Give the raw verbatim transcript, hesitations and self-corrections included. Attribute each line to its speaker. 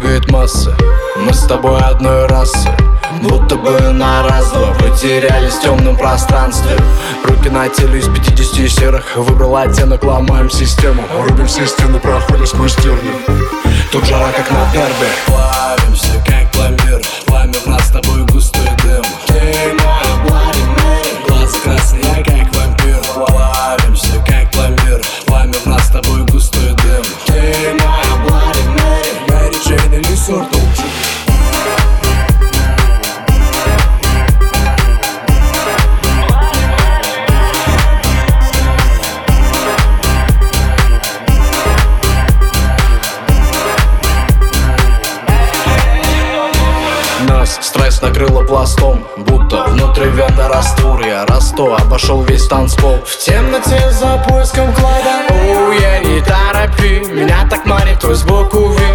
Speaker 1: двигает массы. Мы с тобой одной расы, будто бы на раз-два потерялись в темном пространстве. Руки на теле из пятидесяти серых, выбрал оттенок, ломаем систему.
Speaker 2: Рубим все стены, проходим сквозь терни.
Speaker 1: Тут жара как на дерби.
Speaker 3: Плавимся как пломбир, пламя в нас с тобой густой дым. Ты моя Bloody Mary, глаза красные как вампир. Плавимся как пломбир, пламя в нас с тобой густой дым. Ты моя Bloody Mary, Мэри Джейн или Сортл.
Speaker 1: Нас стресс накрыло пластом, будто внутри вены раствор. Я расту, обошел весь танцпол в темноте за поиском клада. Оу, я не торопи, меня так манит твой сбоку вид.